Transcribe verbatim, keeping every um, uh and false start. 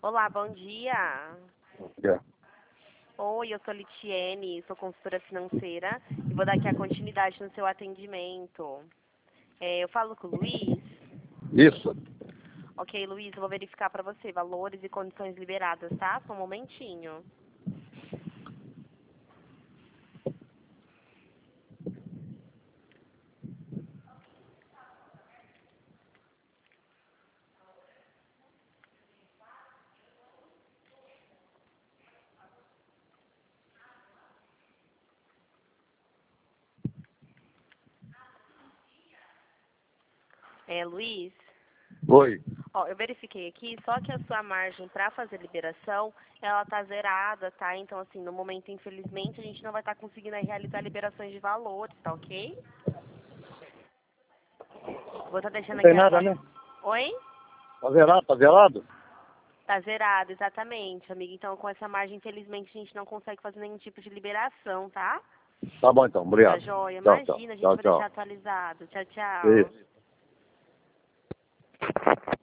Olá, bom dia. É. Oi, eu sou Litiene, sou consultora financeira e vou dar aqui a continuidade no seu atendimento. É, eu falo com o Luiz. Isso. Ok, Luiz, eu vou verificar para você valores e condições liberadas, tá? Só um momentinho. É, Luiz? Oi. Ó, eu verifiquei aqui, só que a sua margem para fazer liberação, ela tá zerada, tá? Então, assim, no momento, infelizmente, a gente não vai estar conseguindo aí realizar liberações de valores, tá ok? Vou estar deixando Não aqui tem a nada, sua... né? Oi? Tá zerado? Tá zerado? Tá zerado, exatamente, amiga. Então, com essa margem, infelizmente, a gente não consegue fazer nenhum tipo de liberação, tá? Tá bom então, Tá obrigado. joia? Tchau, tchau. Imagina, a gente Tchau, vai deixar tchau. atualizado. Tchau, tchau. Isso.